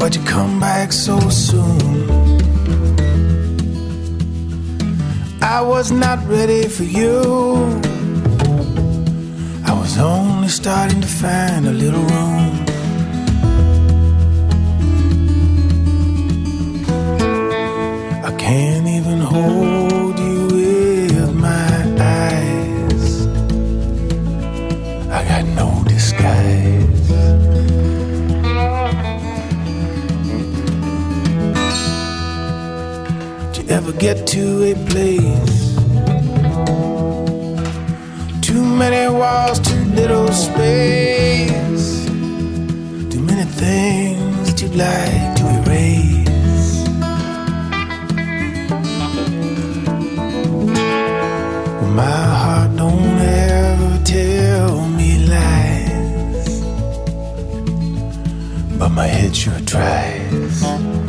Why'd you come back so soon? I was not ready for you. I was only starting to find a little room. I can't even hold you with my eyes. I got no disguise. Did you ever get to a place? Too many walls, too little space. Too many things that you'd like to erase. Well, my heart don't ever tell me lies, but my head sure tries.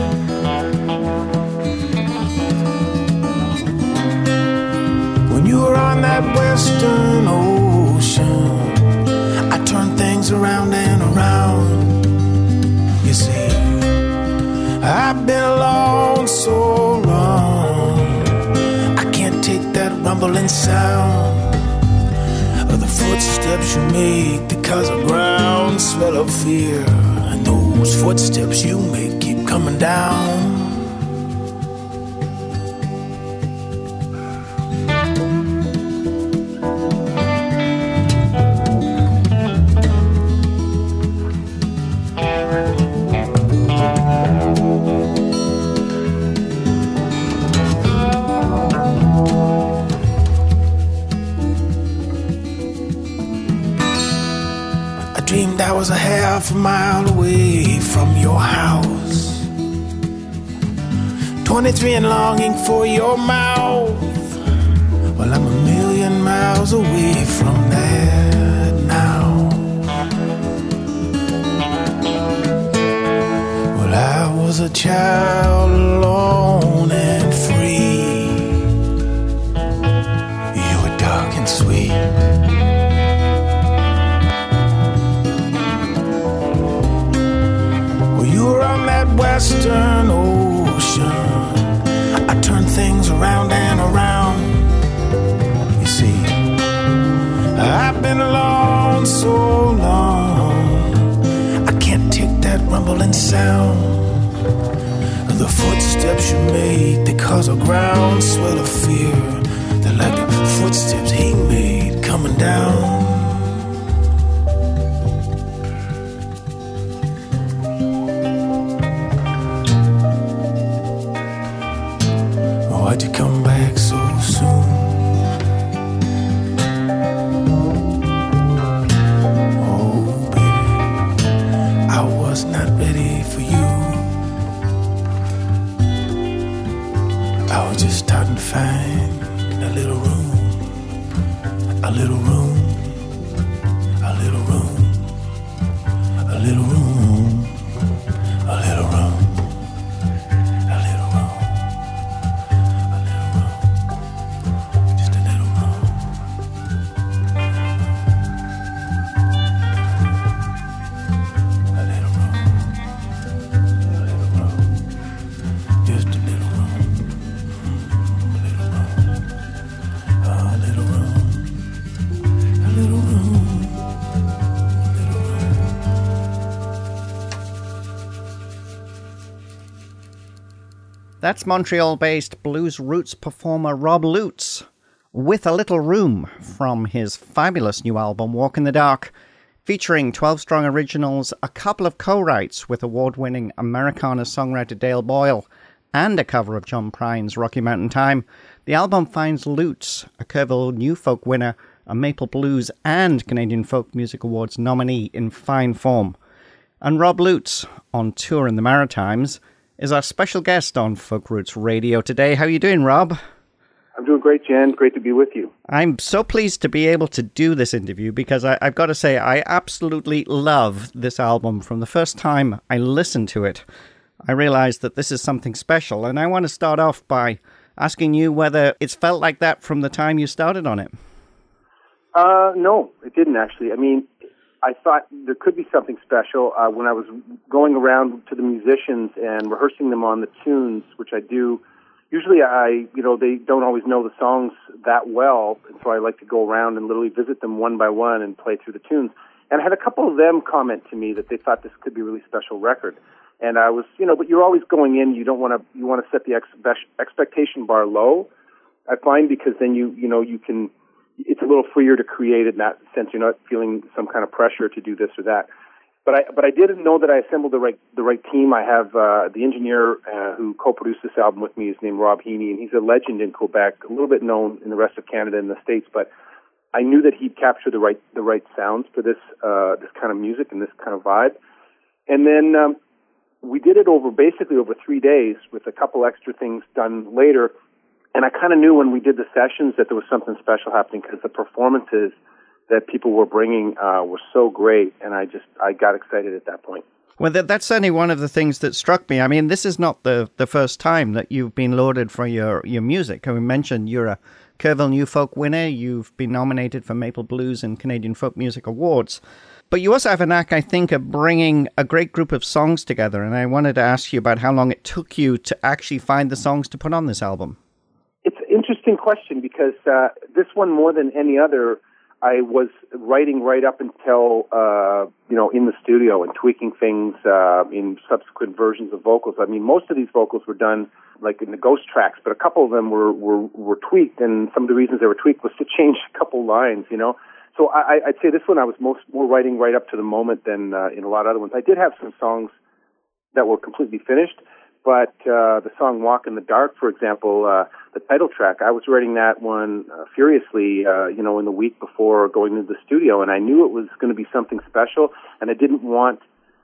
When you were on that western ocean, I turned things around and around. You see, I've been alone so long, I can't take that rumbling sound of the footsteps you make that cause a groundswell of fear. And those footsteps you make keep coming down. I was a half a mile away from your house, 23 and longing for your mouth. Well, I'm a million miles away from that now. Well, I was a child alone and free. You were dark and sweet. Western ocean, I turn things around and around. You see, I've been alone so long, I can't take that rumbling sound of the footsteps you made that cause a groundswell of fear. They're like the footsteps he made coming down. Why'd you come back so soon? Oh, baby, I was not ready for you. I was just starting to find a little room, a little room, a little room, a little room, a little room. That's Montreal-based blues roots performer Rob Lutz with A Little Room from his fabulous new album Walk in the Dark, featuring 12 strong originals, a couple of co-writes with award-winning Americana songwriter Dale Boyle, and a cover of John Prine's Rocky Mountain Time. The album finds Lutz, a Kerrville New Folk winner, a Maple Blues and Canadian Folk Music Awards nominee, in fine form. And Rob Lutz, on tour in the Maritimes, is our special guest on Folk Roots Radio today. How are you doing, Rob? I'm doing great, Jen. Great to be with you. I'm so pleased to be able to do this interview because I've got to say I absolutely love this album. From the first time I listened to it, I realized that this is something special. And I want to start off by asking you whether it's felt like that from the time you started on it. No, it didn't actually. I mean, I thought there could be something special when I was going around to the musicians and rehearsing them on the tunes, which I do. Usually they don't always know the songs that well, and so I like to go around and literally visit them one by one and play through the tunes. And I had a couple of them comment to me that they thought this could be a really special record. And I was, but you're always going in, you want to set the expectation bar low, I find, because then you can, it's a little freer to create in that sense. You're not feeling some kind of pressure to do this or that. But I didn't know that I assembled the right team. I have the engineer who co-produced this album with me is named Rob Heaney, and he's a legend in Quebec, a little bit known in the rest of Canada and the States. But I knew that he'd capture the right sounds for this kind of music and this kind of vibe. And then we did it basically over 3 days with a couple extra things done later. And I kind of knew when we did the sessions that there was something special happening because the performances that people were bringing were so great, and I got excited at that point. Well, that's certainly one of the things that struck me. I mean, this is not the first time that you've been lauded for your music. I mentioned you're a Kerrville New Folk winner. You've been nominated for Maple Blues and Canadian Folk Music Awards. But you also have a knack, I think, of bringing a great group of songs together. And I wanted to ask you about how long it took you to actually find the songs to put on this album. It's an interesting question because this one, more than any other, I was writing right up until, in the studio and tweaking things in subsequent versions of vocals. I mean, most of these vocals were done like in the Ghost tracks, but a couple of them were tweaked, and some of the reasons they were tweaked was to change a couple lines, So I'd say this one I was more writing right up to the moment than in a lot of other ones. I did have some songs that were completely finished, but the song Walk in the Dark, for example, the title track, I was writing that one furiously, in the week before going into the studio, and I knew it was going to be something special, and I didn't want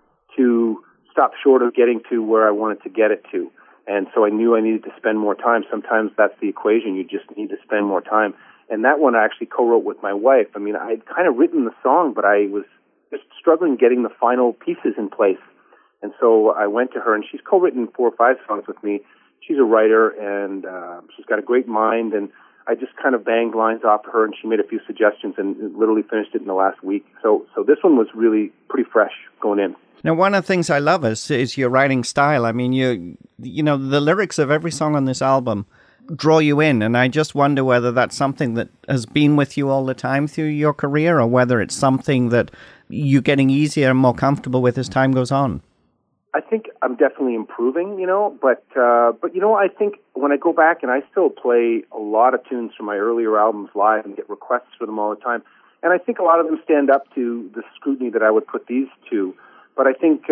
to stop short of getting to where I wanted to get it to. And so I knew I needed to spend more time. Sometimes that's the equation. You just need to spend more time. And that one I actually co-wrote with my wife. I mean, I had kind of written the song, but I was just struggling getting the final pieces in place. And so I went to her, and she's co-written 4 or 5 songs with me. She's a writer, and she's got a great mind. And I just kind of banged lines off her, and she made a few suggestions, and literally finished it in the last week. So this one was really pretty fresh going in. Now, one of the things I love is your writing style. I mean, the lyrics of every song on this album draw you in, and I just wonder whether that's something that has been with you all the time through your career, or whether it's something that you're getting easier and more comfortable with as time goes on. I think I'm definitely improving, but I think when I go back, and I still play a lot of tunes from my earlier albums live and get requests for them all the time, and I think a lot of them stand up to the scrutiny that I would put these to. But I think,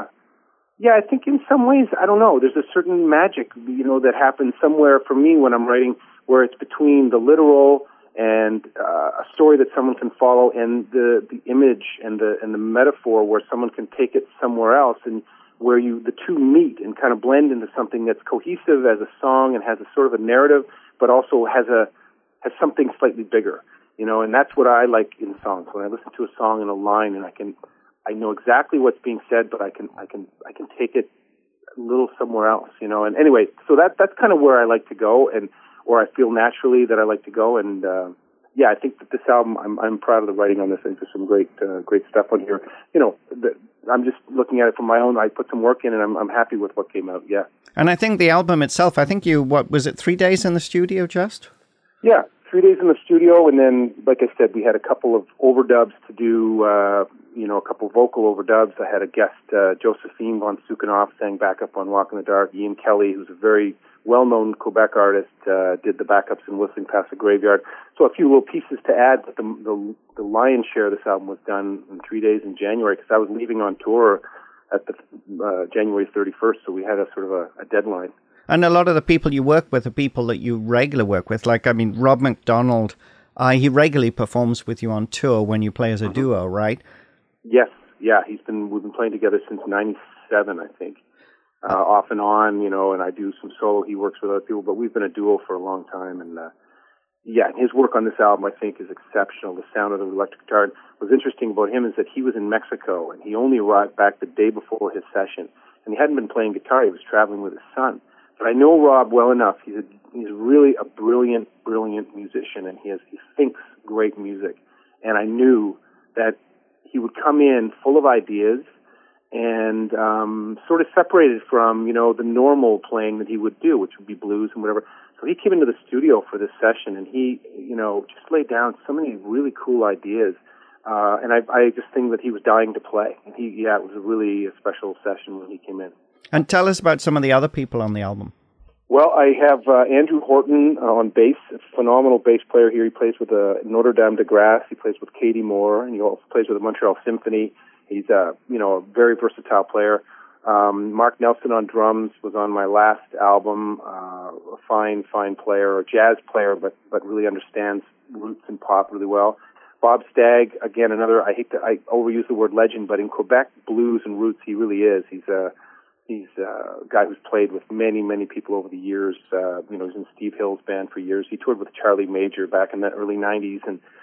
I think in some ways, I don't know, there's a certain magic, that happens somewhere for me when I'm writing, where it's between the literal and a story that someone can follow, and the image and the metaphor where someone can take it somewhere else, and where the two meet and kind of blend into something that's cohesive as a song and has a sort of a narrative, but also has something slightly bigger, and that's what I like in songs. When I listen to a song and a line, and I know exactly what's being said, but I can take it a little somewhere else, And anyway, so that's kind of where I like to go, or I feel naturally that I like to go. And I think that this album, I'm proud of the writing on this. I think there's some great stuff on here. I'm just looking at it from my own. I put some work in, and I'm happy with what came out. Yeah. And I think the album itself, I think what was it, 3 days in the studio just? Yeah. 3 days in the studio, and then, like I said, we had a couple of overdubs to do, a couple vocal overdubs. I had a guest, Josephine von Sukanoff, sang backup on Walk in the Dark. Ian Kelly, who's a very well-known Quebec artist, did the backups in Whistling Past the Graveyard. So a few little pieces to add, but the lion's share of this album was done in 3 days in January, because I was leaving on tour at the January 31st, so we had a sort of a deadline. And a lot of the people you work with are people that you regularly work with. Like, Rob McDonald, he regularly performs with you on tour when you play as a duo, right? Yes, yeah. We've been playing together since '97, I think, off and on, and I do some solo. He works with other people, but we've been a duo for a long time. And his work on this album, I think, is exceptional. The sound of the electric guitar. What's interesting about him is that he was in Mexico, and he only arrived back the day before his session, and he hadn't been playing guitar. He was traveling with his son. But I know Rob well enough. He's really a brilliant musician, and he thinks great music. And I knew that he would come in full of ideas and sort of separated from, the normal playing that he would do, which would be blues and whatever. So he came into the studio for this session, and he, just laid down so many really cool ideas. And I just think that he was dying to play. And it was a really special session when he came in. And tell us about some of the other people on the album. Well, I have Andrew Horton on bass, a phenomenal bass player here. He plays with Notre Dame de Grasse. He plays with Katie Moore, and he also plays with the Montreal Symphony. He's a very versatile player. Mark Nelson on drums was on my last album. A fine player, a jazz player, but really understands roots and pop really well. Bob Stagg, again, another. I overuse the word legend, but in Quebec blues and roots, he really is. He's a guy who's played with many people over the years. He's in Steve Hill's band for years. He toured with Charlie Major back in the early '90s,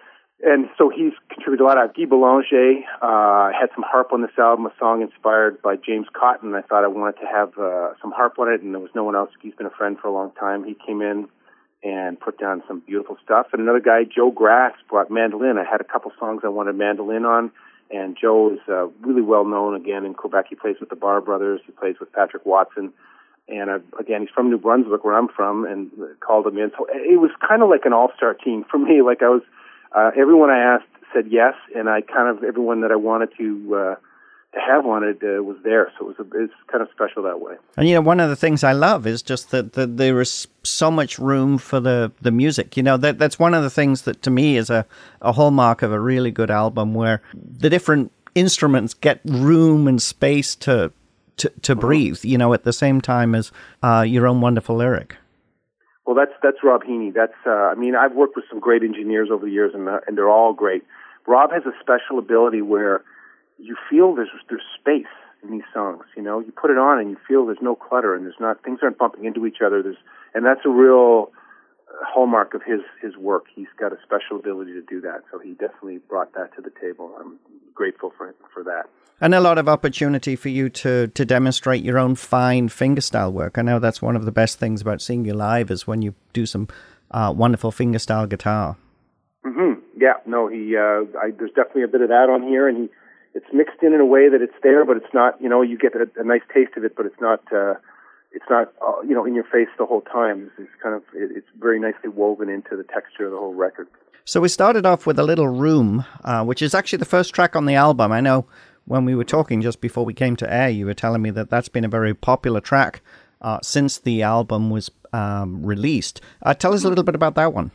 and so he's contributed a lot. Guy Boulanger had some harp on this album, a song inspired by James Cotton. I thought I wanted to have some harp on it, and there was no one else. He's been a friend for a long time. He came in and put down some beautiful stuff. And another guy, Joe Grass, brought mandolin. I had a couple songs I wanted mandolin on, and Joe is really well known again in Quebec. He plays with the Barr Brothers. He plays with Patrick Watson. And again, he's from New Brunswick, where I'm from, and called him in. So it was kind of like an all-star team for me. Like I was, everyone I asked said yes, and everyone that I wanted to have wanted was there. So it's kind of special that way. And, one of the things I love is just that there is so much room for the music. That's one of the things that to me is a hallmark of a really good album, where the different instruments get room and space to breathe, at the same time as your own wonderful lyric. Well, that's Rob Heaney. I've worked with some great engineers over the years, and they're all great. Rob has a special ability where you feel there's space in these songs. You put it on and you feel there's no clutter, and things aren't bumping into each other. And that's a real hallmark of his work. He's got a special ability to do that. So he definitely brought that to the table. I'm grateful for that. And a lot of opportunity for you to demonstrate your own fine fingerstyle work. I know that's one of the best things about seeing you live is when you do some wonderful fingerstyle guitar. Mm-hmm. Yeah. No. There's definitely a bit of that on here, and it's mixed in a way that it's there, but it's not. You get a nice taste of it, but it's not. It's not. In your face the whole time. It's very nicely woven into the texture of the whole record. So we started off with A Little Room, which is actually the first track on the album. I know when we were talking just before we came to air, you were telling me that that's been a very popular track since the album was released. Tell us a little bit about that one.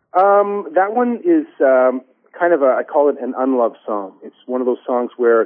That one is kind of I call it an unloved song. It's one of those songs where,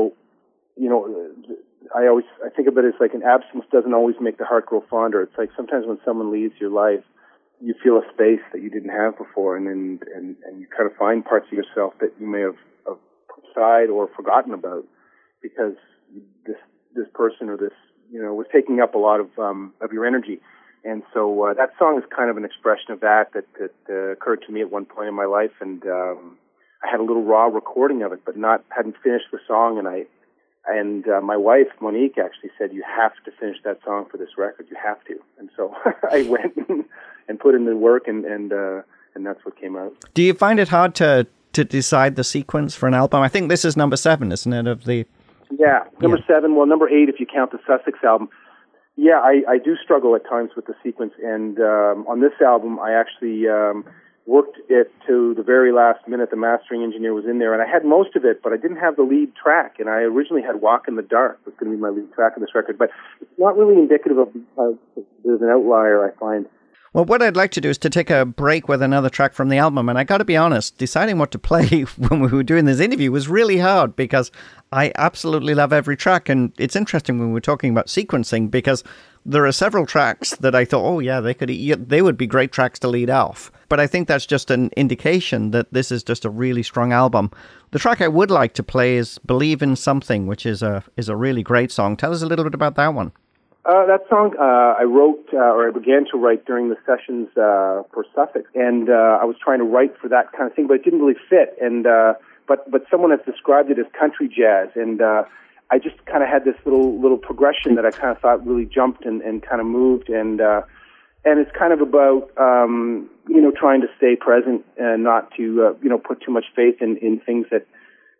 I think of it as like an absence doesn't always make the heart grow fonder. It's like sometimes when someone leaves your life, you feel a space that you didn't have before, and you kind of find parts of yourself that you may have put aside or forgotten about because this person or this, was taking up a lot of your energy. And so that song is kind of an expression of that occurred to me at one point in my life, and I had a little raw recording of it, but hadn't finished the song. And my wife Monique actually said, "You have to finish that song for this record. You have to." And so I went and put in the work, and that's what came out. Do you find it hard to decide the sequence for an album? I think this is number 7, isn't it? Number 7. Well, number 8 if you count the Sussex album. Yeah, I do struggle at times with the sequence, and on this album, I actually worked it to the very last minute. The mastering engineer was in there, and I had most of it, but I didn't have the lead track, and I originally had Walk in the Dark was going to be my lead track on this record, but it's not really indicative of there's an outlier, I find. Well, what I'd like to do is to take a break with another track from the album, and I got to be honest, deciding what to play when we were doing this interview was really hard because I absolutely love every track, and it's interesting when we're talking about sequencing because there are several tracks that I thought, oh yeah, they would be great tracks to lead off. But I think that's just an indication that this is just a really strong album. The track I would like to play is Believe in Something, which is a really great song. Tell us a little bit about that one. That song I wrote, or I began to write during the sessions for Sussex, and I was trying to write for that kind of thing, but it didn't really fit. And but someone has described it as country jazz, and I just kind of had this little progression that I kind of thought really jumped and kind of moved, and it's kind of about trying to stay present and not to put too much faith in things that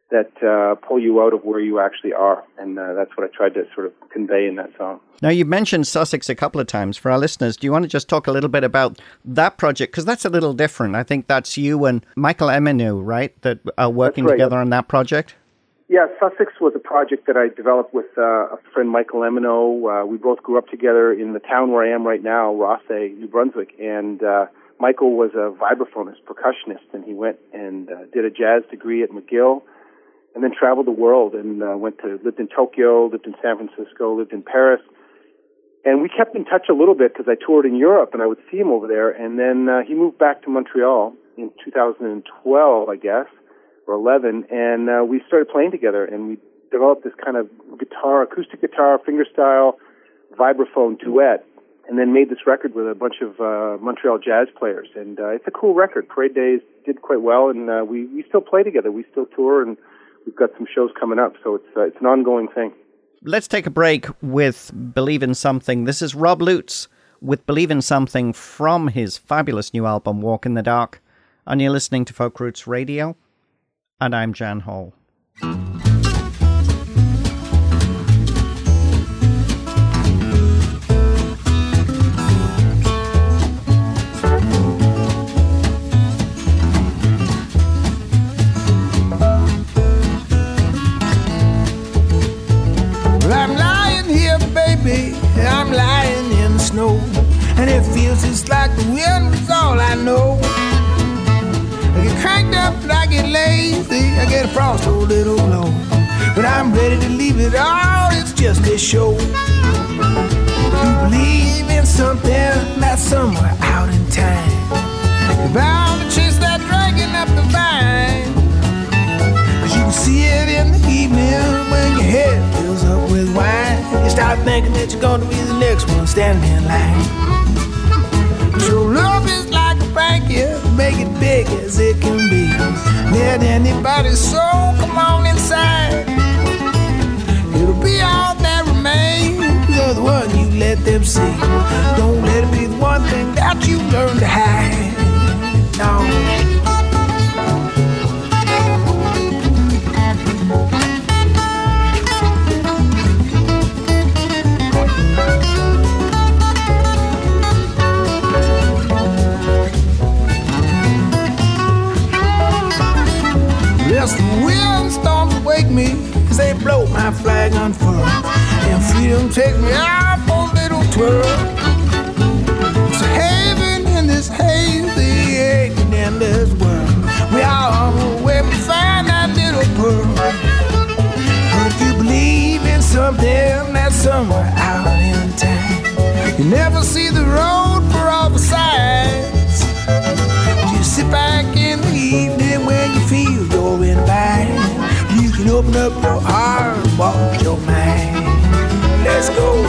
that pull you out of where you actually are. And that's what I tried to sort of convey in that song. Now, you've mentioned Sussex a couple of times. For our listeners, do you want to just talk a little bit about that project? Because that's a little different. I think that's you and Michael Eminu, right, that are working together on that project? Yeah, Sussex was a project that I developed with a friend, Michael Emino. We both grew up together in the town where I am right now, Rothesay, New Brunswick. And Michael was a vibraphonist, percussionist, and he went and did a jazz degree at McGill, and then traveled the world and lived in Tokyo, lived in San Francisco, lived in Paris. And we kept in touch a little bit because I toured in Europe and I would see him over there. And then he moved back to Montreal in 2012, I guess, or 11, and we started playing together, and we developed this kind of acoustic guitar, fingerstyle, vibraphone duet, and then made this record with a bunch of Montreal jazz players. And it's a cool record. Parade Days did quite well, and we still play together. We still tour, and we've got some shows coming up, so it's an ongoing thing. Let's take a break with Believe in Something. This is Rob Lutz with Believe in Something from his fabulous new album, Walk in the Dark. And you're listening to Folk Roots Radio, and I'm Jan Hall. I'm lying in the snow, and it feels just like the wind was all I know. I get cranked up and I get lazy, I get a frost a little low, but I'm ready to leave it all, it's just a show. You believe in something that's somewhere out in time, you're bound to chase that dragon up the vine, 'cause you can see it in the evening when your head fills up with wine. You start thinking that you're going to be the next one standing in line. So love is like a banquet, make it big as it can be. Let anybody's soul come on inside. It'll be all that remains, you're the one you let them see. Don't let it be the one thing that you learn to hide. No. The windstorms wake me as they blow my flag unfurled, and freedom takes me out for a little twirl. It's a haven in this hazy, aching, endless world. We all know where we find that little pearl. But if you believe in something that's somewhere out in time, you never see the road for all the sides. You sit back in the evening when you feel you're in line. You can open up your heart and walk your mind. Let's go.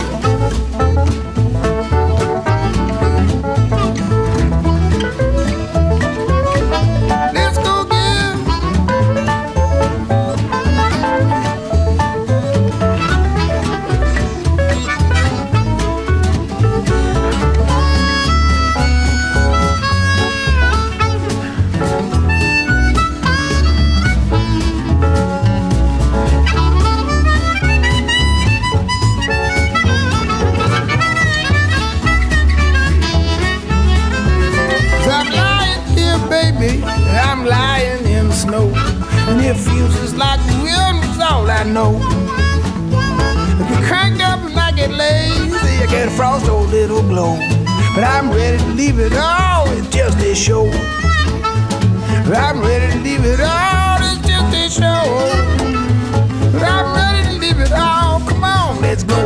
I'm lying in the snow, and it feels just like the wind was all I know. I get cranked up and I get lazy, I get a frost a little blow, but I'm ready to leave it all, it's just a show. I'm ready to leave it all, it's just a show. But I'm ready to leave it all, come on, let's go.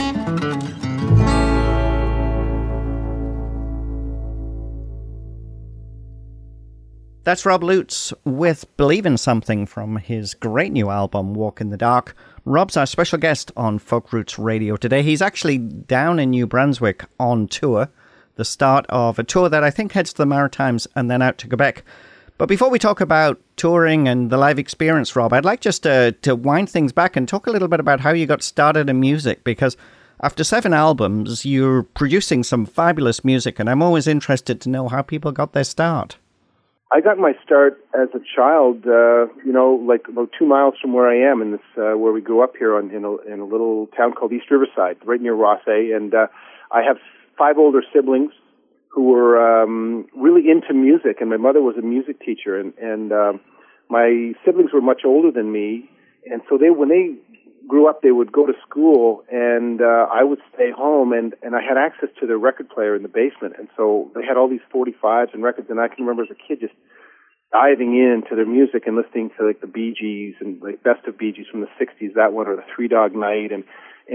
That's Rob Lutz with Believe in Something from his great new album, Walk in the Dark. Rob's our special guest on Folk Roots Radio today. He's actually down in New Brunswick on tour, the start of a tour that I think heads to the Maritimes and then out to Quebec. But before we talk about touring and the live experience, Rob, I'd like just to wind things back and talk a little bit about how you got started in music, because after 7 albums, you're producing some fabulous music, and I'm always interested to know how people got their start. I got my start as a child, like about 2 miles from where I am, in this where we grew up here in a little town called East Riverside, right near Rothesay. And I have 5 older siblings who were really into music, and my mother was a music teacher, and my siblings were much older than me, and so when they grew up, they would go to school, and I would stay home, and I had access to their record player in the basement, and so they had all these 45s and records, and I can remember as a kid just diving into their music and listening to like the Bee Gees and like Best of Bee Gees from the 60s, that one, or the Three Dog Night, and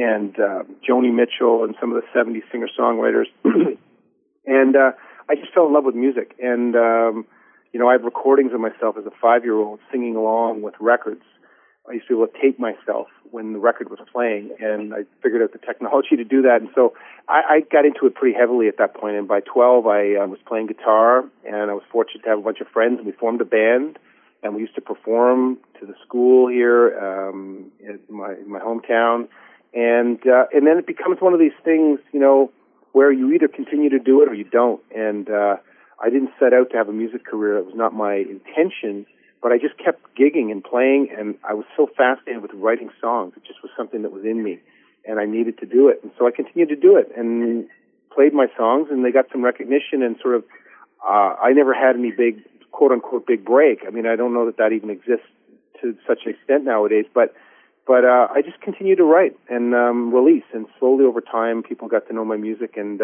Joni Mitchell and some of the 70s singer-songwriters. And I just fell in love with music. And, I have recordings of myself as a 5-year-old singing along with records. I used to be able to tape myself when the record was playing, and I figured out the technology to do that. And so I got into it pretty heavily at that point. And by 12, I was playing guitar, and I was fortunate to have a bunch of friends, and we formed a band, and we used to perform to the school here in my hometown. And then it becomes one of these things, where you either continue to do it or you don't. And I didn't set out to have a music career. It was not my intention, but I just kept gigging and playing, and I was so fascinated with writing songs. It just was something that was in me, and I needed to do it. And so I continued to do it and played my songs, and they got some recognition, and sort of I never had any big, quote-unquote, big break. I mean, I don't know that even exists to such an extent nowadays, but I just continued to write and release, and slowly over time, people got to know my music, and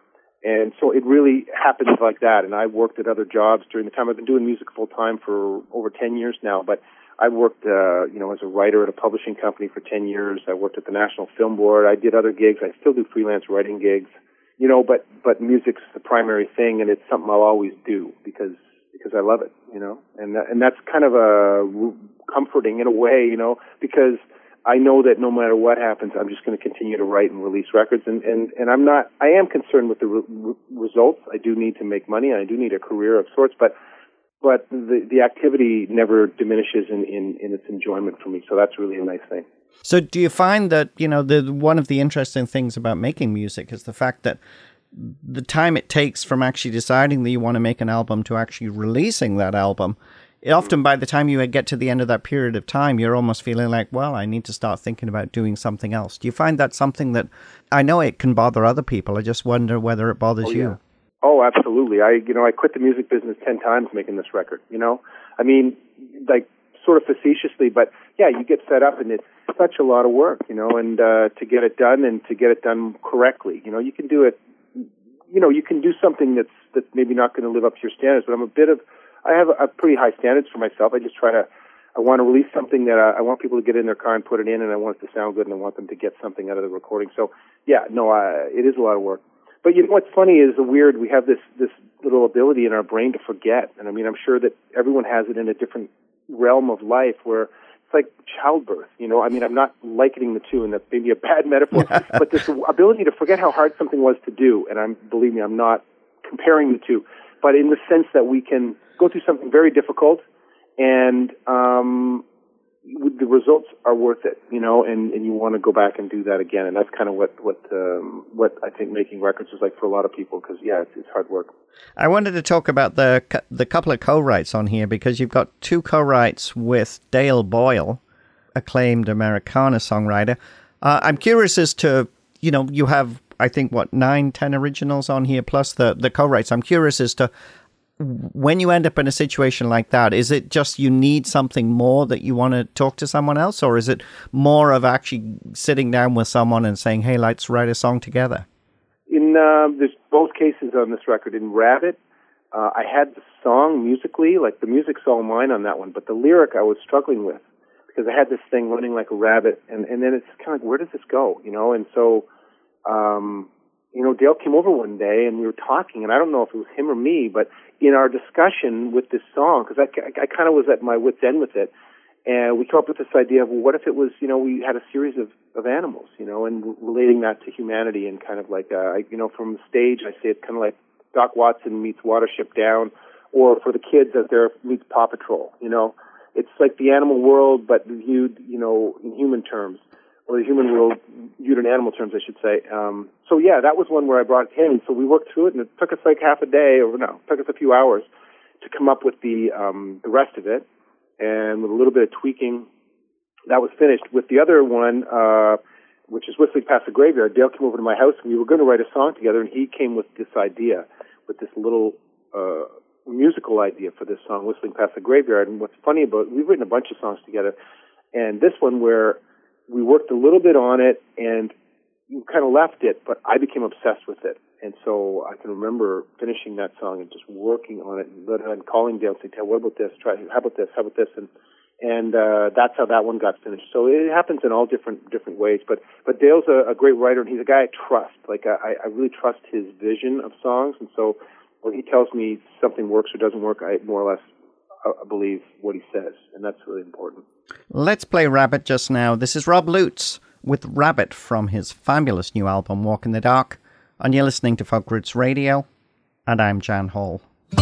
so it really happened like that. And I worked at other jobs during the time. I've been doing music full time for over 10 years now, but I worked, as a writer at a publishing company for 10 years. I worked at the National Film Board. I did other gigs. I still do freelance writing gigs, but music's the primary thing, and it's something I'll always do because I love it, and that's kind of comforting in a way, because I know that no matter what happens, I'm just going to continue to write and release records, and I am concerned with the results. I do need to make money, and I do need a career of sorts, but the activity never diminishes in its enjoyment for me, so that's really a nice thing. So do you find that, one of the interesting things about making music is the fact that the time it takes from actually deciding that you want to make an album to actually releasing that album, often by the time you get to the end of that period of time, you're almost feeling like, well, I need to start thinking about doing something else. Do you find that something that, I know it can bother other people, I just wonder whether it bothers you? Oh, absolutely. I quit the music business 10 times making this record, I mean, like, sort of facetiously, but yeah, you get set up and it's such a lot of work, and to get it done and to get it done correctly, you can do it, you can do something that's maybe not going to live up to your standards, but I have a pretty high standards for myself. I want to release something that I want people to get in their car and put it in, and I want it to sound good, and I want them to get something out of the recording. So, yeah, no, it is a lot of work. But what's funny is we have this little ability in our brain to forget. And I mean, I'm sure that everyone has it in a different realm of life where it's like childbirth, I mean, I'm not likening the two, and that's maybe a bad metaphor, but this ability to forget how hard something was to do, and believe me, I'm not comparing the two, but in the sense that we can go through something very difficult, and the results are worth it, and you want to go back and do that again, and that's kind of what I think making records is like for a lot of people, because it's hard work. I wanted to talk about the couple of co-writes on here, because you've got 2 co-writes with Dale Boyle, acclaimed Americana songwriter. I'm curious as to, you have, I think, 9, 10 originals on here, plus the co-writes. I'm curious as to, when you end up in a situation like that, is it just you need something more that you want to talk to someone else, or is it more of actually sitting down with someone and saying, hey, let's write a song together? There's both cases on this record. In Rabbit, I had the song musically, like the music's all mine on that one, but the lyric I was struggling with, because I had this thing running like a rabbit, and then it's kind of like, where does this go, And so, Dale came over one day, and we were talking, and I don't know if it was him or me, but in our discussion with this song, because I kind of was at my wit's end with it, and we came up with this idea of, well, what if it was, we had a series of animals, and relating that to humanity, and kind of like, from the stage, I say it's kind of like Doc Watson meets Watership Down, or for the kids out there, meets Paw Patrol, It's like the animal world, but viewed, in human terms, or the human world viewed in animal terms, I should say. That was one where I brought it in. So we worked through it, and it took us like half a day, it took us a few hours to come up with the rest of it, and with a little bit of tweaking, that was finished. With the other one, which is Whistling Past the Graveyard, Dale came over to my house, and we were going to write a song together, and he came with this idea, with this little musical idea for this song, Whistling Past the Graveyard. And what's funny about it, we've written a bunch of songs together, and this one where we worked a little bit on it, and we kind of left it, but I became obsessed with it. And so I can remember finishing that song and just working on it, and calling Dale and saying, "What about this? How about this? How about this?" And that's how that one got finished. So it happens in all different ways. But Dale's a great writer, and he's a guy I trust. Like I really trust his vision of songs, and so when he tells me something works or doesn't work, I more or less believe what he says, and that's really important. Let's play Rabbit just now. This is Rob Lutz with Rabbit from his fabulous new album, Walk in the Dark. And you're listening to Folk Roots Radio, and I'm Jan Hall.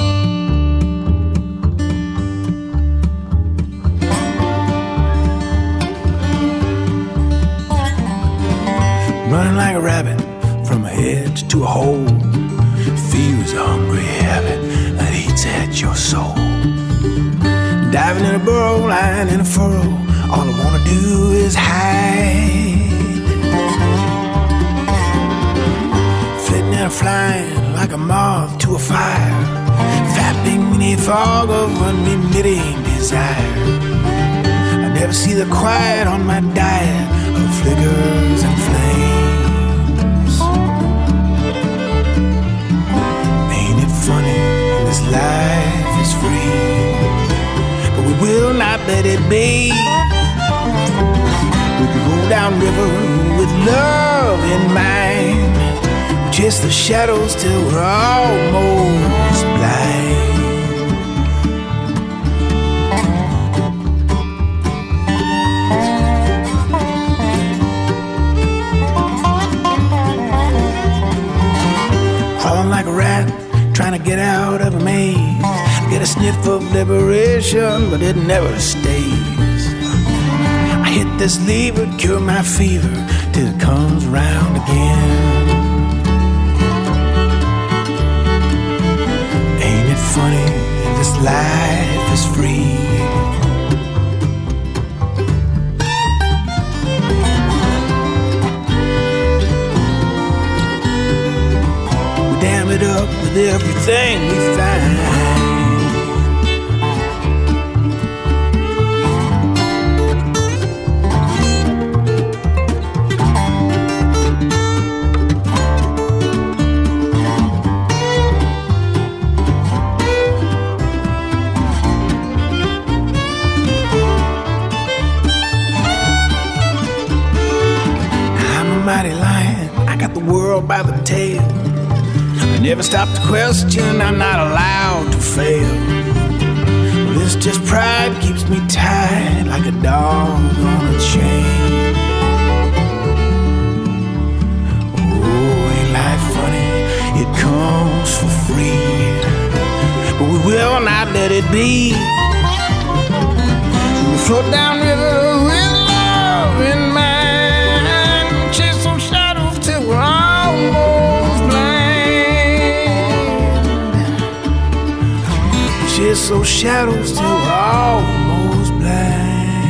Running like a rabbit from a hedge to a hole. Fear is a hungry habit that eats at your soul. Diving in a burrow, lying in a furrow, all I wanna do is hide. Flitting and flying like a moth to a fire, fapping beneath fog of unremitting desire. I never see the quiet on my diet of flickers and flames. Ain't it funny, this life is free, but we will not let it be. We can go down river with love in mind, chase the shadows till we're almost blind. Crawling like a rat, trying to get out of a maze, get a sniff of liberation, but it never stays. I hit this lever, cure my fever, till it comes round again. Ain't it funny, this life is free. We dam it up with everything we find. Mighty lion, I got the world by the tail. I never stop to question, I'm not allowed to fail. Well, it's just pride keeps me tied like a dog on a chain. Oh, ain't life funny? It comes for free, but we will not let it be. We'll float down river with love in mind. We're almost blind. Chase those shadows till we're almost blind.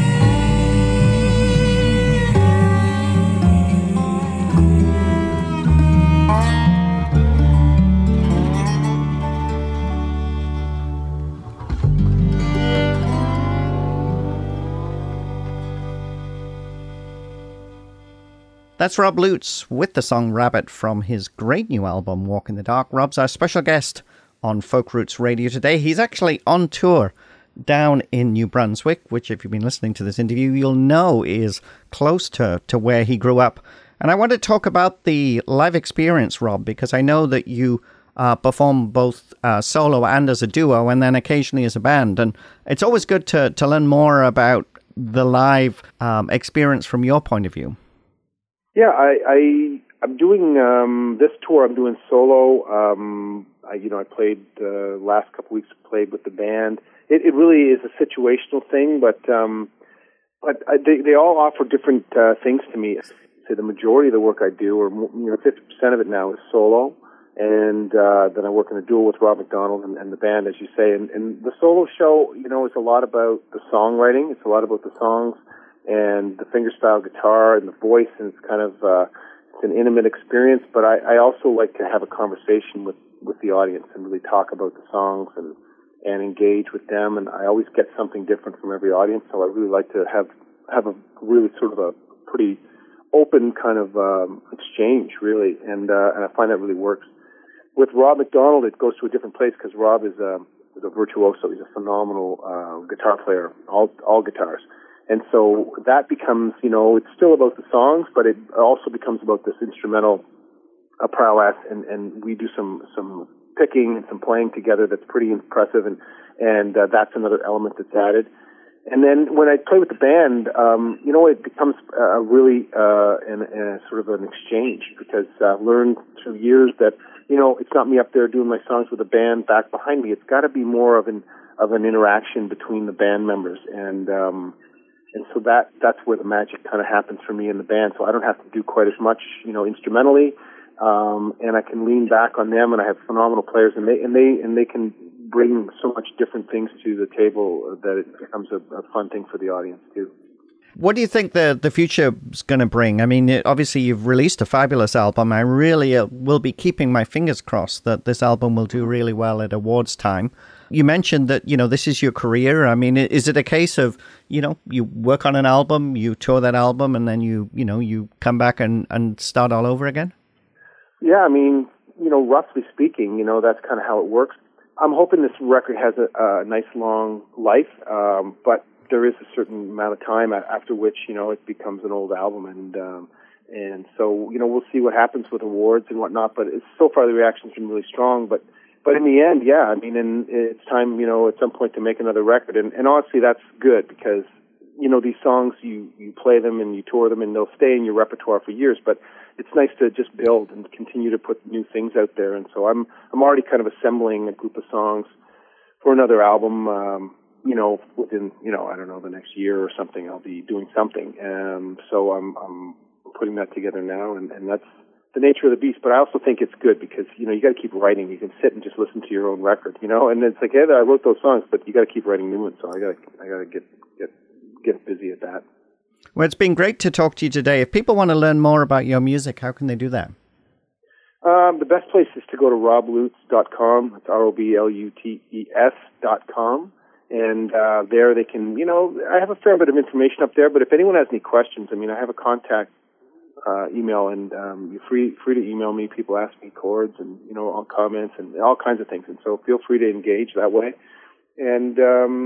That's Rob Lutz with the song Rabbit from his great new album, Walk in the Dark. Rob's our special guest on Folk Roots Radio today. He's actually on tour down in New Brunswick, which if you've been listening to this interview, you'll know is close to where he grew up. And I want to talk about the live experience, Rob, because I know that you perform both solo and as a duo, and then occasionally as a band. And it's always good to learn more about the live experience from your point of view. Yeah, I'm doing this tour. I'm doing solo. I played the last couple weeks. Played with the band. It really is a situational thing, but they all offer different things to me. So the majority of the work I do, or 50% of it now, is solo, And then I work in a duo with Rob McDonald and the band, as you say. And the solo show, is a lot about the songwriting. It's a lot about the songs and the fingerstyle guitar and the voice, and it's kind of it's an intimate experience. But I also like to have a conversation with the audience and really talk about the songs and engage with them. And I always get something different from every audience, so I really like to have a really sort of a pretty open kind of exchange, really, and I find that really works. With Rob McDonald, it goes to a different place because Rob is a virtuoso. He's a phenomenal guitar player, all guitars. And so that becomes, it's still about the songs, but it also becomes about this instrumental prowess, and we do some picking and some playing together that's pretty impressive, and that's another element that's added. And then when I play with the band, it becomes really a sort of an exchange, because I've learned through years that, it's not me up there doing my songs with a band back behind me. It's got to be more of an interaction between the band members, and so that's where the magic kind of happens for me in the band. So I don't have to do quite as much, instrumentally, and I can lean back on them, and I have phenomenal players, and they can bring so much different things to the table that it becomes a fun thing for the audience too. What do you think the future is going to bring? I mean, obviously you've released a fabulous album. I really will be keeping my fingers crossed that this album will do really well at awards time. You mentioned that, this is your career. I mean, is it a case of, you work on an album, you tour that album, and then you come back and start all over again? Yeah, I mean, roughly speaking, that's kind of how it works. I'm hoping this record has a nice long life, but there is a certain amount of time after which, it becomes an old album, and so, we'll see what happens with awards and whatnot, but so far the reaction's been really strong, but in the end, yeah, I mean, and it's time, at some point to make another record, and honestly, that's good, because, these songs, you play them and you tour them and they'll stay in your repertoire for years, but it's nice to just build and continue to put new things out there, and so I'm already kind of assembling a group of songs for another album, within, I don't know, the next year or something, I'll be doing something. So I'm putting that together now, and that's the nature of the beast. But I also think it's good because, you got to keep writing. You can sit and just listen to your own record, and it's like, hey, I wrote those songs, but you got to keep writing new ones. So I got to get busy at that. Well, it's been great to talk to you today. If people want to learn more about your music, how can they do that? The best place is to go to roblutz.com. It's ROBLUTES.com. And there they can, I have a fair bit of information up there, but if anyone has any questions, I mean, I have a contact email, and you're free to email me. People ask me chords and, all comments and all kinds of things. And so feel free to engage that way. And,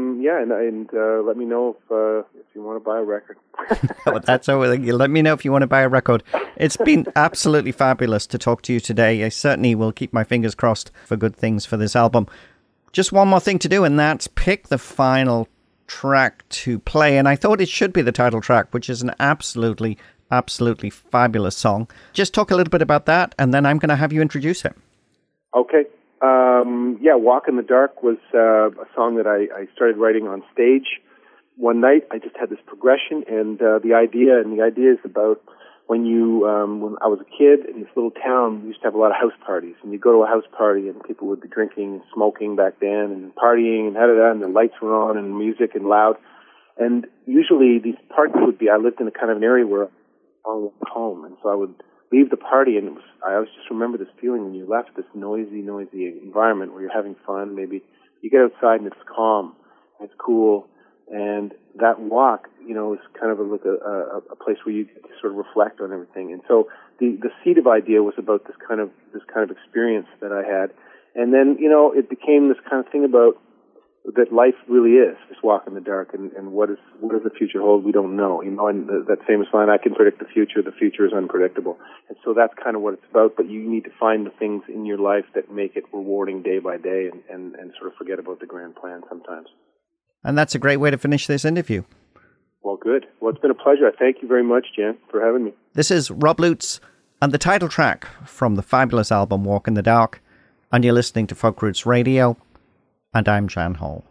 let me know if you want to buy a record. That's all. Let me know if you want to buy a record. It's been absolutely fabulous to talk to you today. I certainly will keep my fingers crossed for good things for this album. Just one more thing to do, and that's pick the final track to play. And I thought it should be the title track, which is an absolutely fabulous song. Just talk a little bit about that, and then I'm going to have you introduce it. Okay. Walk in the Dark was a song that I started writing on stage one night. I just had this progression, and the idea is about when I was a kid in this little town, we used to have a lot of house parties, and you'd go to a house party and people would be drinking and smoking back then and partying and and the lights were on and music and loud. And usually these parties would be, I lived in a kind of an area where I was home, and so I would leave the party, and I always just remember this feeling when you left this noisy environment where you're having fun. Maybe you get outside and it's calm, and it's cool, and that walk, is kind of a place where you get to sort of reflect on everything. And so the seed of idea was about this kind of experience that I had, and then it became this kind of thing about that life really is this walk in the dark, and what does the future hold? We don't know, and that famous line, I can predict the future is unpredictable. And so that's kind of what it's about, but you need to find the things in your life that make it rewarding day by day, and sort of forget about the grand plan sometimes. And that's a great way to finish this interview. Well, good. Well, it's been a pleasure. Thank you very much, Jan, for having me. This is Rob Lutz and the title track from the fabulous album Walk in the Dark, and you're listening to Folk Roots Radio, and I'm Jan Hall.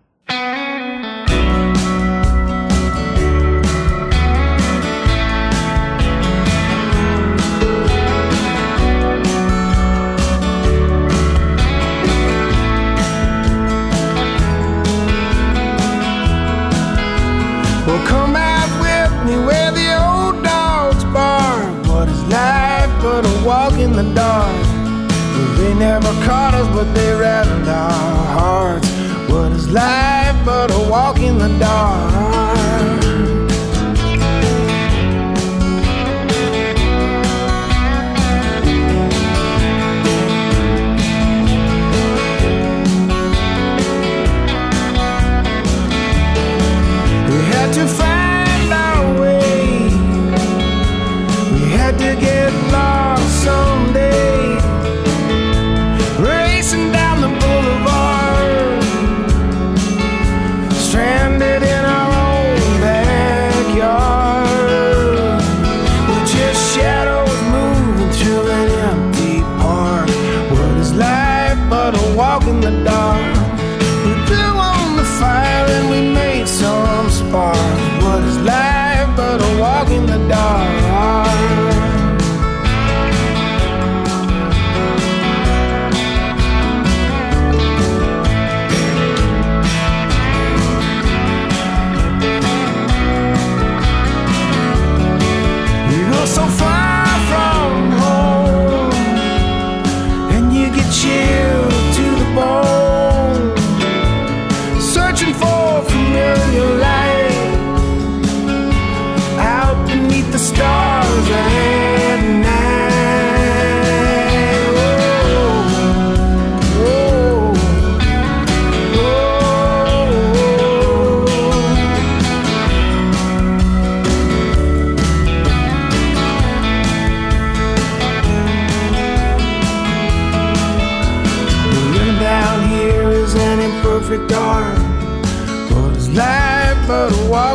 Well, come out with me where the old dogs bark. What is life but a walk in the dark? Well, they never caught us, but they rattled our hearts. What is life but a walk in the dark? To find our way, we had to get lost someday, racing down the boulevard, stranded in our own backyard. We're just shadows moving through an empty park. What is life but a walk in the dark? We blew on the fire and we made some spark. What is life but a walk in the dark? You go so far from home and you get chilled to the bone, searching for familiar light out beneath the stars at night. Whoa, whoa, living down here is an imperfect art. What is life but a walk